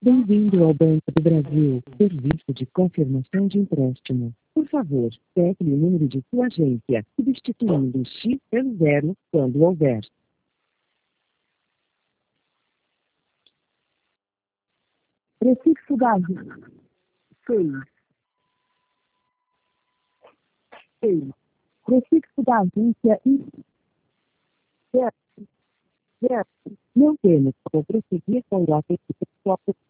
Bem-vindo ao Banco do Brasil, serviço de confirmação de empréstimo. Por favor, pegue o número de sua agência, substituindo o X pelo 0 quando houver. Prefixo da agência. 6. Prefixo da agência. 0. Não temos como prosseguir com o atendimento.